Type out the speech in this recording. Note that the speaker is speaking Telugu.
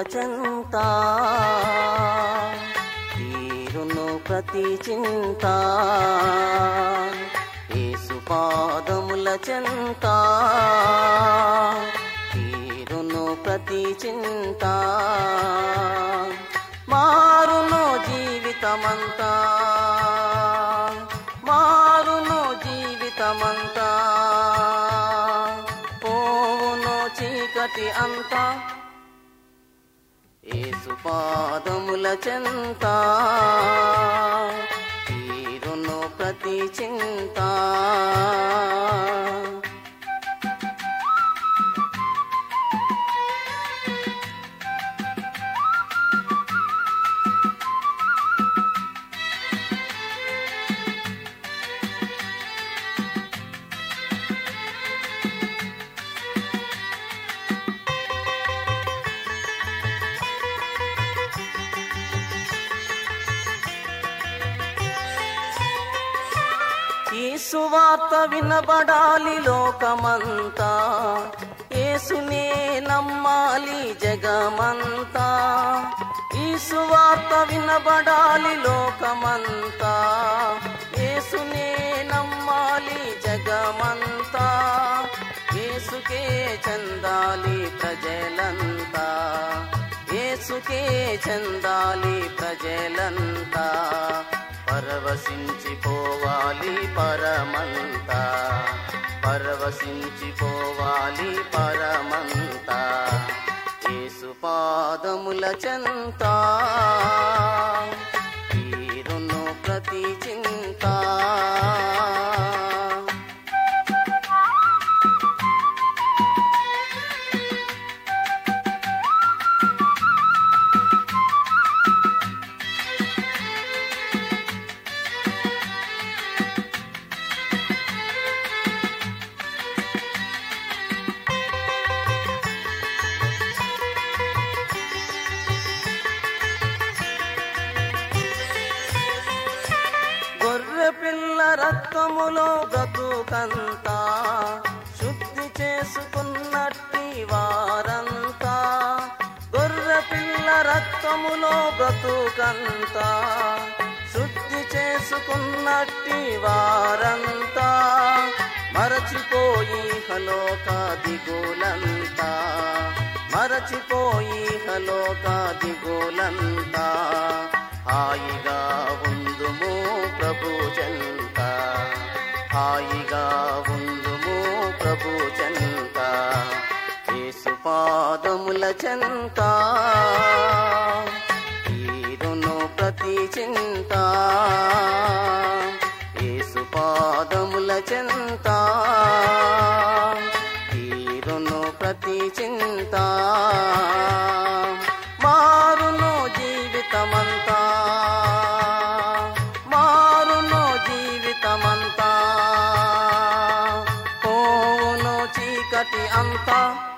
చెంత తీరును ప్రతి చింత యేసు పాదముల చెంత తీరును ప్రతి చింత మారును జీవితమంతా మారును జీవితమంతా పోవును చీకటి అంతా యేసు పాదముల చెంత తీరును ప్రతి చింత ఈ సువార్త వినబడాలి లోకమంతా యేసునే నమ్మాలి జగమంతా ఈ సువార్త వినబడాలి లోకమంతా యేసునే నమ్మాలి జగమంతా యేసుకే చెందాలి ప్రజలంతా యేసుకే చెందాలి ప్రజలంతా పరవశించిపోవాలి పరమంతా పరవశించిపోవాలి పరమంతా యేసు పాదముల చెంత తీరును ప్రతి చింత పిల్ల రక్తములో బ్రతుకంతా శుద్ధి చేసుకున్నట్టి వారంతా గొర్రె పిల్ల రక్తములో బ్రతుకంతా శుద్ధి చేసుకున్నట్టి వారంతా మరచిపోయి హలోక దిగులంతా మరచిపోయి హలోక దిగులంతా హాయిగా ఉందుము ప్రభు చెంత హాయిగా ఉందుము ప్రభు చెంత యేసు పాదముల చెంత తీరును ప్రతి చింత యేసు పాదముల చెంత తీరును ప్రతి చింత మారును జీవితమంతా మారును జీవితమంతా పోవును చీకటి అంతా